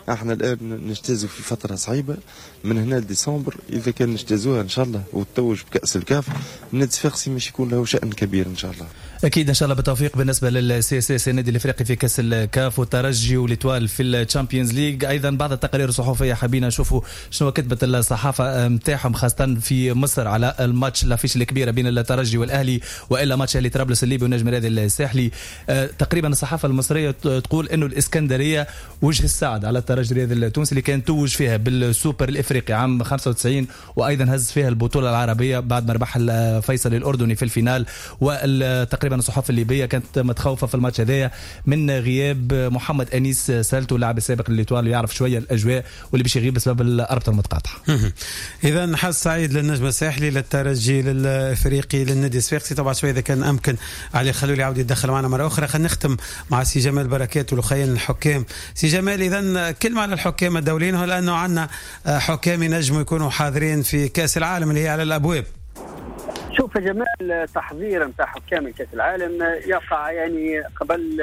L: احنا الان نجتازوا في فتره صعيبه من هنا لديسمبر. اذا كان نجتازوها ان شاء الله وتتوج بكاس الكاف، النادي الصفاقسي مش يكون له شأن كبير ان شاء الله.
K: اكيد ان شاء الله بالتوفيق بالنسبه للسي اس اس النادي الافريقي في كاس الكاف، والترجي والاتوال في الشامبيونز ليج. ايضا بعض التقارير الصحفيه حابين نشوفوا شنو كتبت الصحافه نتاعهم خاصه في مصر على الماتش الافيش الكبيره بين الترجي والاهلي، والا ماتش اهلي طرابلس الليبي والنجم الرياضي الساحلي. تقريبا الصحافه المصريه تقول انه الاسكندريه وجه السعد على الترجي الرياضي التونسي اللي كان توج فيها بالسوبر الافريقي عام 95، وايضا هز فيها البطوله العربيه بعد ما ربح فيصل الاردني في الفينال. وتقريبا الصحافه الليبيه كانت متخوفه في الماتش هذايا من غياب محمد انيس سالتو اللاعب السابق للإتوال، يعرف شويه الاجواء واللي باش يغيب بسبب الاربطه المتقاطعه.
A: اذا حظ سعيد للنجم الساحلي، للترجي، للافريقي، للنادي الصفاقسي. طبعا شويه اذا كان امكن علي خلولي يعاود يتدخل معنا مره اخرى. خلينا نختم مع سي جمال بركات ولخيان الحكام. سي جمال، اذا كلمه على الحكام الدوليين، لانه عندنا حكام ينجموا يكونوا حاضرين في كاس العالم اللي هي على الابواب.
D: شوف يا جمال، تحضير نتاع حكام كاس العالم يقع يعني قبل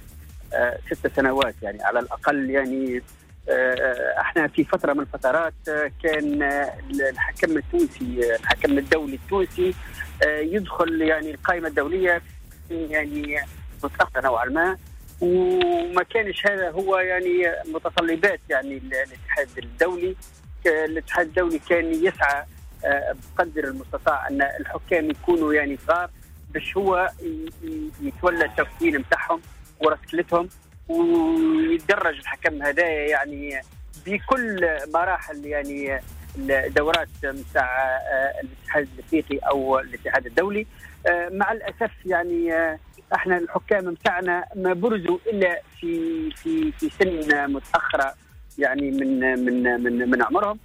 D: 6 سنوات يعني على الاقل. يعني احنا في فتره من الفترات كان الحكم التونسي، الحكم الدولي التونسي يدخل يعني القائمه الدوليه يعني متاخر نوعا ما، وما كانش هذا هو يعني متطلبات يعني الاتحاد الدولي. الاتحاد الدولي كان يسعى بقدر المستطاع ان الحكام يكونوا يعني صغار باش هو يتولى التكوين نتاعهم ورسكلتهم، ويدرج الحكم هدايا يعني بكل مراحل يعني الدورات نتاع الاتحاد الافريقي او الاتحاد الدولي. مع الاسف يعني احنا الحكام نتاعنا ما برزوا الا في سن متاخره يعني من عمرهم.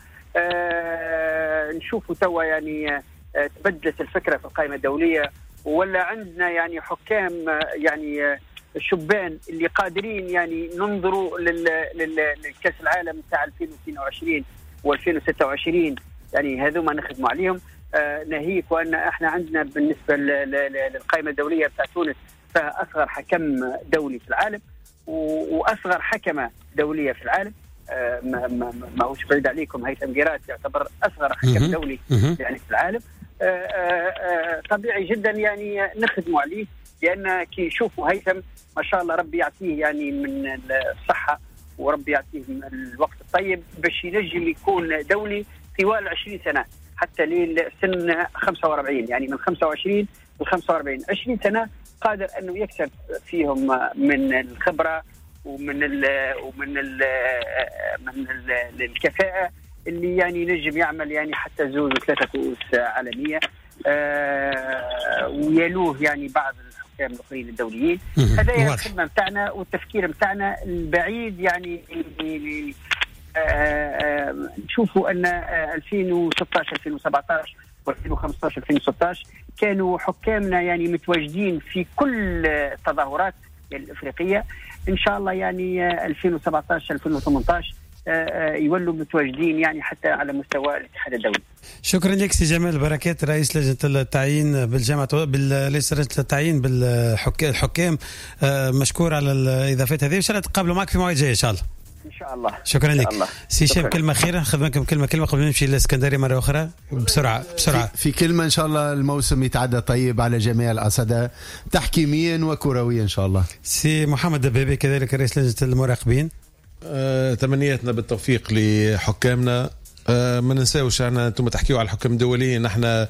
D: نشوفوا توا يعني تبدلت الفكره في القائمه الدوليه، ولا عندنا يعني حكام يعني الشبان اللي قادرين يعني ننظروا للكاس العالم تاع 2022 و2026 يعني هذوما نخدموا عليهم. ناهيك وان احنا عندنا بالنسبه للقائمه الدوليه بتاع تونس فيها اصغر حكم دولي في العالم واصغر حكمه دوليه في العالم. ما هوش بعيد عليكم، هيثم جيرات يعتبر اصغر حكم دولي يعني في العالم. طبيعي جدا يعني نخدموا عليه، لان كي يشوفوا هيثم ما شاء الله ربي يعطيه يعني من الصحه وربي يعطيه الوقت الطيب باش ينجم يكون دولي طوال 20 سنه حتى لسن 45، يعني من 25 ل 45 20 سنه قادر انه يكسب فيهم من الخبره ومن الكفاءه اللي يعني نجم يعمل يعني حتى 2 و3 كؤوس عالميه. ويلوه يعني بعض الحكام الاخرين الدوليين. هذا الخدمه بتاعنا والتفكير بتاعنا البعيد يعني. نشوفوا ان 2016 2017 و2015 2016 كانوا حكامنا يعني متواجدين في كل التظاهرات الافريقيه. ان شاء الله يعني 2017 2018 يولوا متواجدين يعني حتى على مستوى الاتحاد الدولي.
A: شكرا لك سي جمال بركات، رئيس لجنه التعيين بالجامعه لجنه التعيين بالحكام. مشكور على الاضافات هذه، وان شاء الله نتقابلوا معك في موعد جاي ان شاء الله.
D: ان شاء الله.
A: شكرا لك سي هشام. كلمه اخيره ناخذ منكم كلمه قبل ما نمشي للاسكندريه مره اخرى بسرعه.
E: في كلمه ان شاء الله الموسم يتعدى طيب على جميع الاصعده تحكيميا وكرويا ان شاء الله.
A: سي محمد دبابي كذلك رئيس لجنه المراقبين.
F: تمنياتنا بالتوفيق لحكامنا. ما ننساوش انتم تحكيوا على الحكام الدوليين، نحن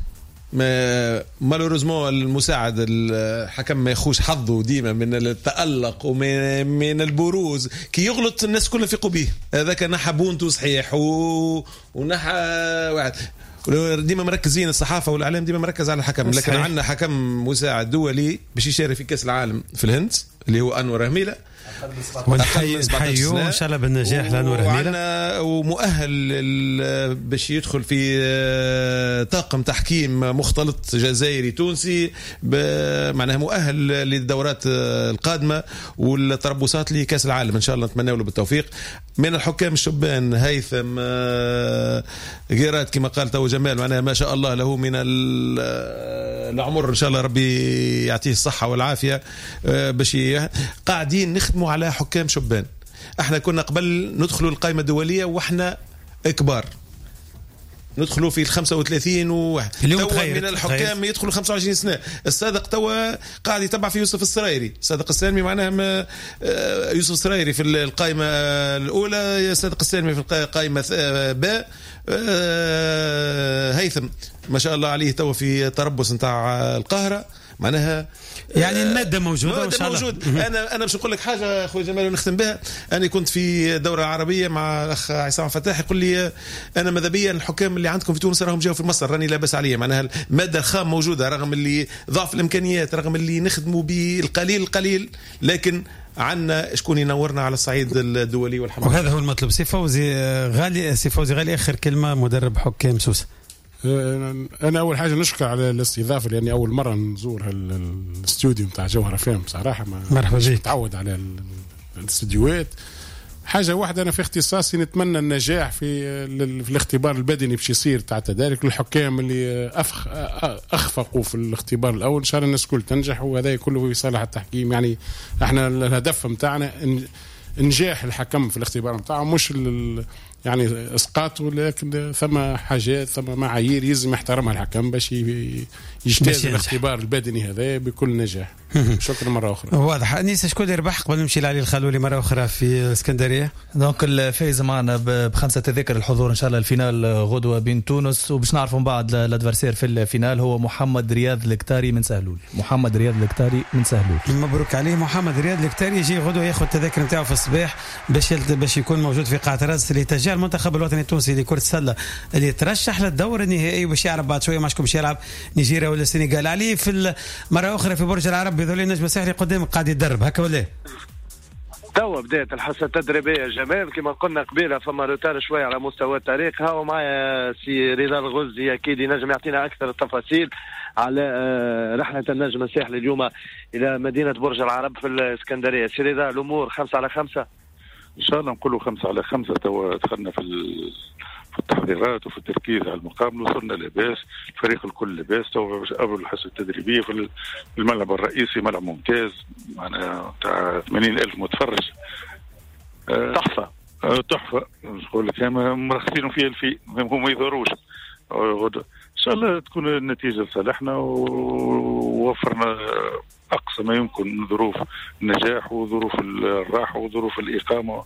F: مالوريزمون المساعد الحكم ما يخوش حظه ديما من التألق ومن البروز. كي يغلط الناس كلها يفيقوا به، هذاك نحى بونتو صحيح ونحى واحد ديما مركزين الصحافه والاعلام ديما مركز على الحكم. لكن عندنا حكم مساعد دولي باش يشارك في كاس العالم في الهند اللي هو انور رميله،
A: ونحيو ان شاء الله بالنجاح لانور رميله،
F: ومؤهل باش يدخل في طاقم تحكيم مختلط جزائري تونسي، معناها مؤهل للدورات القادمه والتربصات لكاس العالم. ان شاء الله نتمنى له بالتوفيق. من الحكام الشبان هيثم جيرات كما قال تو جمال، معناها ما شاء الله له من العمر، ان شاء الله ربي يعطيه الصحه والعافيه. باش قاعدين نخدموا على حكام شبان. احنا كنا قبل ندخلوا القائمة الدولية واحنا كبار، ندخلوا في 35 وواحد توا من الحكام يدخلوا 25 سنة. الصادق توا قاعد يتبع في يوسف السرايري، صادق السالمي معناها يوسف السرايري في القائمة الأولى، صادق السالمي في القائمة باء، هيثم ما شاء الله عليه توا في تربص نتاع القاهرة، معناها
A: يعني المادة موجودة.
F: المادة موجود. أنا باش نقول لك حاجة أخوي جمال ونختم بها. أنا كنت في الدورة العربية مع الأخ عصام فتاح، يقول لي أنا ماذا بيا الحكام اللي عندكم في تونس راهم جاوا في مصر، راني لاباس عليه، معناها المادة الخام موجودة رغم اللي ضعف الإمكانيات، رغم اللي نخدموا بالقليل القليل، لكن عنا شكون ينورنا على الصعيد الدولي والحمد.
A: وهذا هو المطلوب. سي فوزي غالي آخر كلمة مدرب حكام سوسة.
C: أنا أول حاجة نشكر على الاستضافة، لأني أول مرة نزور الاستوديو متاع جوهرة فهم بصراحة،
A: مرحبا بك.
C: متعود على الاستديوهات. حاجة واحدة أنا في اختصاصي نتمنى النجاح في الاختبار البدني باش يصير تاع تدارك للحكام اللي أخفقوا في الاختبار الأول، إن شاء الله الناس كل تنجح، وهذا كله في صالح التحكيم. يعني احنا الهدف متاعنا نجاح الحكم في الاختبار متاعه، مش يعني اسقاطه، لكن ثم حاجات ثم معايير يلزم يحترمها الحكم باش يجتاز الاختبار البدني هذا بكل نجاح. شكرا مرة أخرى.
A: واضح. أنيس شكون يربح قبل نمشي لعلي الخلولي مرة أخرى في الإسكندرية؟
K: دونك الفائز معنا ب5 تذاكر الحضور إن شاء الله الفينال غدوة بين تونس، وباش نعرفوا من بعد الادفرسير في الفينال هو محمد رياض الكتاري من سهلول. محمد رياض الكتاري من سهلول،
A: مبروك عليه. محمد رياض الكتاري يجي غدوة ياخذ التذاكر نتاعو في الصباح باش يكون موجود في قاعة راس لتشجيع المنتخب الوطني التونسي لكرة السلة اللي ترشح للدور النهائي، باش يعرف بعد شوية ماشكم باش يلعب نيجيريا ولا السنغال. عليه في مرة أخرى في برج العرب بذول النجم الساحلي قدامك قاعد يتدرب هكا ولا؟
M: توا بداية الحصة التدريبية جمال كما قلنا قبيلة، فما روتار شوية على مستوى التاريخ. هاو معايا سي رضا الغزي أكيد ينجم يعطينا أكثر التفاصيل على رحلة النجم الساحلي اليوم إلى مدينة برج العرب في الإسكندرية. سي رضا الأمور 5/5
N: إن شاء الله نقولوا 5/5. توا دخلنا في التحضيرات وفي التركيز على المقابل، وصلنا لاباس، الفريق الكل لاباس. تو قبل الحصة التدريبية في الملعب الرئيسي، ملعب ممتاز معناها تاع 80,000 متفرج.
M: تحفة
N: تحفة نقول لك مرخصين فيها الفي هم ما يضروش. إن شاء الله تكون النتيجة لصالحنا ووفرنا أقصى ما يمكن من ظروف النجاح وظروف الراحة وظروف الإقامة،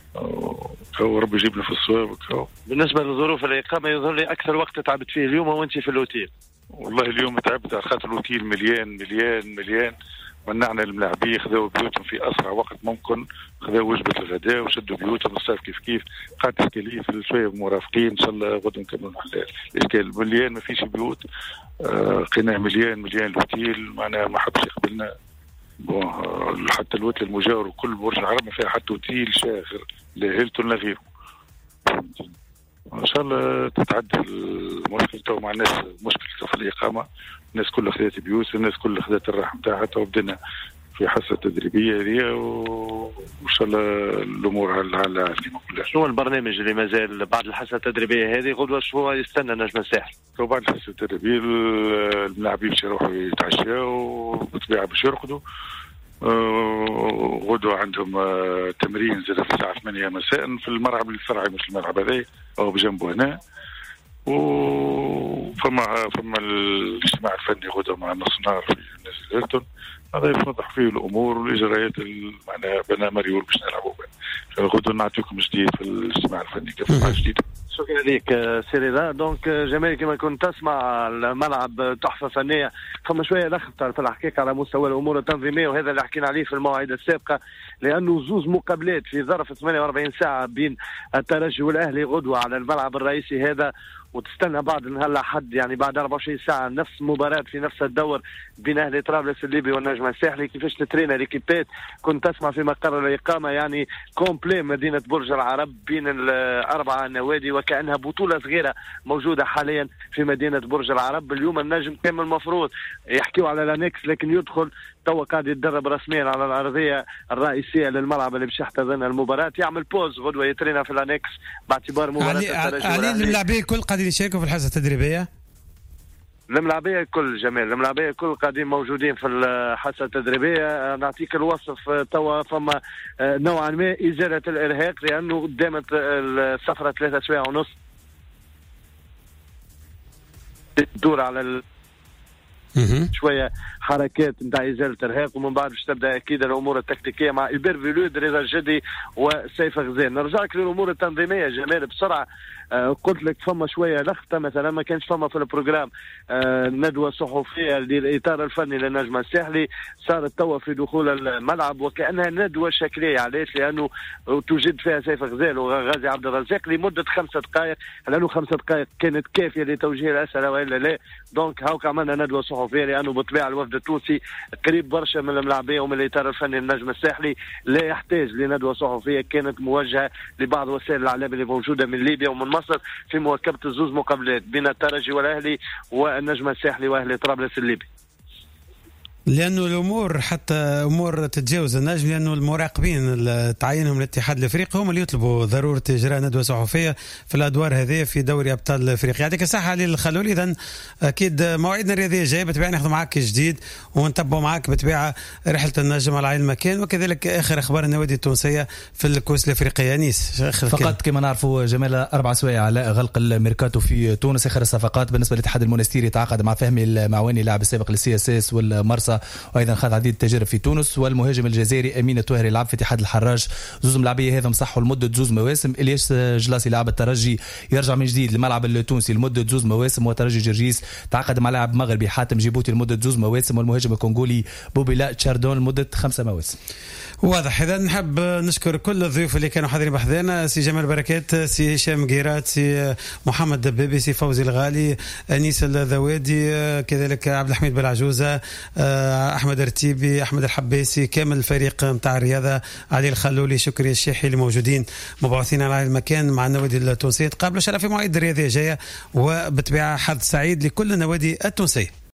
N: ورب يجيبنا في الصواب.
M: بالنسبة لظروف الإقامة يظهر لي أكثر وقت تعبت فيه اليوم وأنت في الأوتيل.
N: والله اليوم تعبت على خاطر الأوتيل مليان. منعنا الملاعبين خذوا بيوتهم في أسرع وقت ممكن، خذوا وجبة الغداء وشدوا بيوتهم وصار كيف قعدت إشكالية في شوية مرافقين. إن شاء الله غدا نكملوا الإشكال. مليان ما فيش بيوت، قناع مليان الأوتيل، معناها ما حبش يقبلنا. حتى الوتل المجاور وكل برج العرب ما فيها حتى اوتيل شاخر لا هيلتون لا غيره. ان شاء الله تتعدل المشكل. تو مع الناس مشكل في الاقامه، الناس كلها خذت بيوت، الناس كلها خذت الراحه نتاعها. تو بدنا في حصه تدريبيه هذه وان شاء الله الامور على كما كلها.
M: شنو البرنامج اللي مازال بعد الحصه التدريبيه هذه غدوه؟ شو يستنى نجم الساحل؟
N: تو بعد الحصه التدريبيه الملاعبين باش يروحوا يتعشاو وبالطبيعه باش يرقدوا. غدوة عندهم تمرين زاد في الساعة 8 مساء في الملعب الفرعي، مش الملعب هذا أو بجنبه هنا. وفما الاجتماع الفني غدوة مع نص نهار في نازل هيلتون، هذا يوضح فيه الأمور والإجراءات معناها بنا مريول باش نلعبوا بها. غدوة نعطيكم جديد في الاجتماع الفني كيف جديد.
M: شكرا لك سيري ذا. دونك جمال كما كنت تسمع الملعب تحفة فنية، فما شوية لخبطة في الحقيقة على مستوى الأمور التنظيمية، وهذا اللي حكينا عليه في المواعيد السابقة، لأنه زوز مقابلات في ظرف 48 ساعة بين الترجي والأهلي غدوة على الملعب الرئيسي هذا، وتستنى بعد نهار لحد يعني بعد 24 ساعة نفس مباراة في نفس الدور بين أهلي طرابلس الليبي والنجم الساحلي. كيفاش تترينا ليكيبات؟ كنت تسمع في مقر الإقامة يعني كومبلي مدينة برج العرب بين الأربعة نوادي، وكأنها بطولة صغيرة موجودة حاليا في مدينة برج العرب. اليوم النجم كان المفروض يحكيوا على لانكس، لكن يدخل توا قاعد يتدرب رسميا على الأرضية الرئيسية للملعب اللي باش يحتضن المباراة. يعمل بوز غدوة يترينا في اللانكس باعتبار مباراة الترجي.
A: علي اللاعبين كل قاعدين يشاركوا في الحصة التدريبية؟
M: الملاعبيه الكل جمال، الملاعبيه الكل قاعدين موجودين في الحصه التدريبيه. نعطيك الوصف توا فما نوعا ما ازاله الارهاق لانه قدامت السفره 3 سوايع ونص تدور على شويه حركات نتاع ازاله ارهاق، ومن بعد باش تبدا اكيد الامور التكتيكيه مع البير فيلود رضا الجدي وسيف غزال. نرجع لك للامور التنظيميه جمال بسرعه. قلت لك فما شويه لخطه مثلا ما كانش فما في البروجرام ندوه صحفيه للاطار الفني للنجم الساحلي، صارت توا في دخول الملعب وكانها ندوه شكليه. علاش؟ لانه توجد فيها سيف غزال وغازي عبد الرزاق لمده 5 دقائق، لانه 5 دقائق كانت كافيه لتوجيه الاسئله والا لا. دونك هاوك عملنا ندوه صحفيه لانه بالطبيعه الوفد التونسي قريب برشا من الملاعبيه ومن الاطار الفني للنجم الساحلي، لا يحتاج لندوه صحفيه كانت موجهه لبعض وسائل الاعلام اللي موجوده من ليبيا ومن مصر في مواكبه الزوز مقابلات بين الترجي والاهلي والنجم الساحلي واهلي طرابلس الليبي.
A: لانه الامور حتى امور تتجاوز النجم، لانه المراقبين تعيينهم الاتحاد الافريقي هم اللي يطلبوا ضروره اجراء ندوه صحفيه في الادوار هذه في دوري ابطال افريقيا. يعطيك الصحه علي الخلولي. اذا اكيد موعدنا الرياضيه جاي بالطبيعه ناخذ معك جديد ونتبعوا معك بالطبيعه رحله النجم على عين المكان وكذلك اخر اخبار النوادي التونسيه في الكؤوس الافريقيه. انيس
K: فقط كما نعرفوا جمال 4 سوايع على غلق الميركاتو في تونس. اخر الصفقات بالنسبه للاتحاد المونستيري تعاقد مع فهمي المعواني لاعب السابق للسي اس اس والمرسى وايضا خاض عديد التجارب في تونس. والمهاجم الجزائري امين الطوهري لعب في اتحاد الحراج، زوز ملاعبيه هذا مصحوا لمده 2 مواسم. الياس جلاسي لاعب الترجي يرجع من جديد للملعب التونسي لمده 2 مواسم. وترجي جرجيس تعاقد مع لاعب مغربي حاتم جيبوتي لمده 2 مواسم. والمهاجم الكونغولي بوبيلا تشاردون لمده 5 مواسم.
A: واضح. إذا نحب نشكر كل الضيوف اللي كانوا حاضرين بحضرنا، سي جمال بركات، سي هشام قيرات، سي محمد دبابي، سي فوزي الغالي، أنيس الذوادي، كذلك عبد الحميد بالعجوزة، أحمد الرتيبي، أحمد الحبيسي، كامل الفريق متاع الرياضة، علي الخلولي، شكري الشيحي اللي موجودين مبعوثين على المكان مع النوادي التونسية. تقابلوا شرف في مواعيد الرياضية جاية وبالطبيعة حظ سعيد لكل النوادي التونسية.